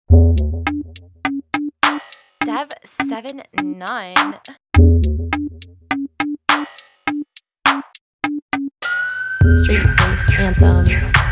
Dev79. Street-based anthems.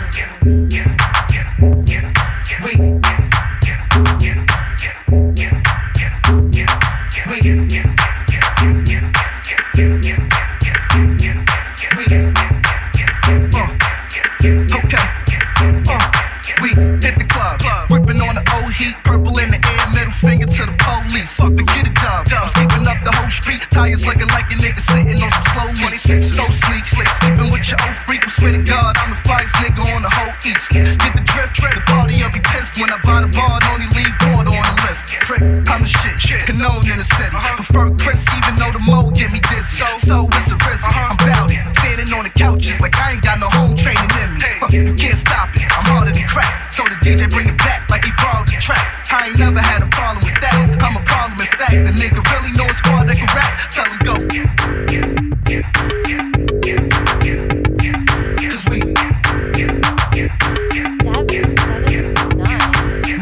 We hit the club, whipping on the old heat, purple in the air, middle finger to the police. Fuck, forget it, dub. I'm skipping up the whole street, tires looking like a nigga sitting on some slow money. So sleek, skipping with your old freak. I swear to God, I'm the flyest nigga on the whole east. Get the drift, the party, I'll be pissed when I buy the bar and only leave water on the list. Prick, I'm the shit, known in the city. Prefer Chris, even though the mo get me dizzy. So it's a risk, I'm bout it. Standing on the couches like I ain't got no home training in me. You can't stop it, I'm harder than crack. So the DJ bring it back like he borrowed the track. I ain't never had a problem with that. I'm a problem in fact. The nigga really know a squad that can rap. Tell him go. Cause we Dev79.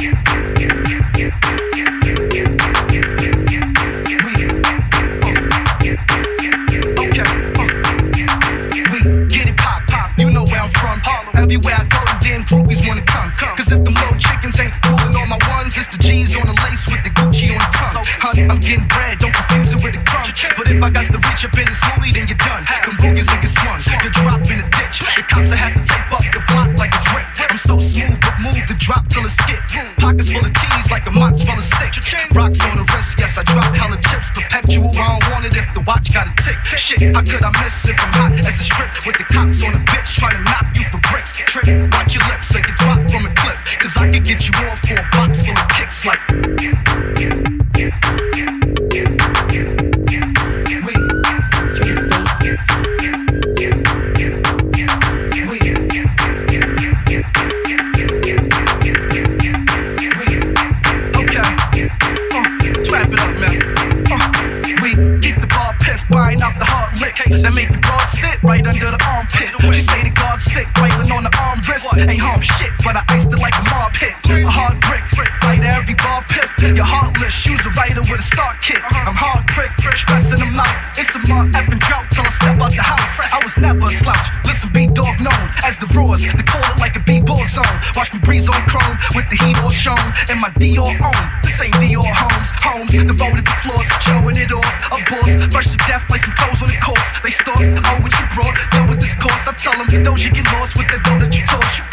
We get it pop, you know where I'm from. Everywhere I go, the damn groupies wanna come. Cause if them little chickens ain't pulling on my ones, it's the G's on the lace with the Gucci on the tongue. Honey, I'm getting bread, don't confuse it with a crumb. But if I got to reach up in this movie, then you're done. Them boogies will get swung, you drop in a ditch. The cops will have to tape up the block like it's ripped. I'm so smooth, but move the drop till it's skip. Pockets full of keys like a mox full of stick. Rocks on the wrist, yes, I drop hella chips. Perpetual, I don't want it if the watch got a tick. Shit, how could I miss if I'm hot as a strip? With the cops on the bitch trying to knock you for bricks. Trick, watch your lips like a drop from a clip. Cause I could get you off for a box full of kicks like Trap it up, man. We keep the bar pissed, buying out the hard lick. That make the guard sit right under the armpit. She say the guard sick, wailing on the arm wrist. Ain't harm shit, but I iced it like a mob hit. A hard brick, right to every bar piff. Your heartless shoes a rider with a start kit. I'm hard prick, stressing them out. It's a month effing drought till I step out the house. I was never a slouch. Listen, B-Dog known as the roars. They call it like a B-ball zone. Watch me breeze on chrome with the heat all shown. And my Dior on. This ain't Dior Homes devoted to floors, showing it off. A boss, fresh to death like some clothes on the course. They start, oh, what you brought, yo, with this course. I tell them, don't you get lost with the dough that you toss. You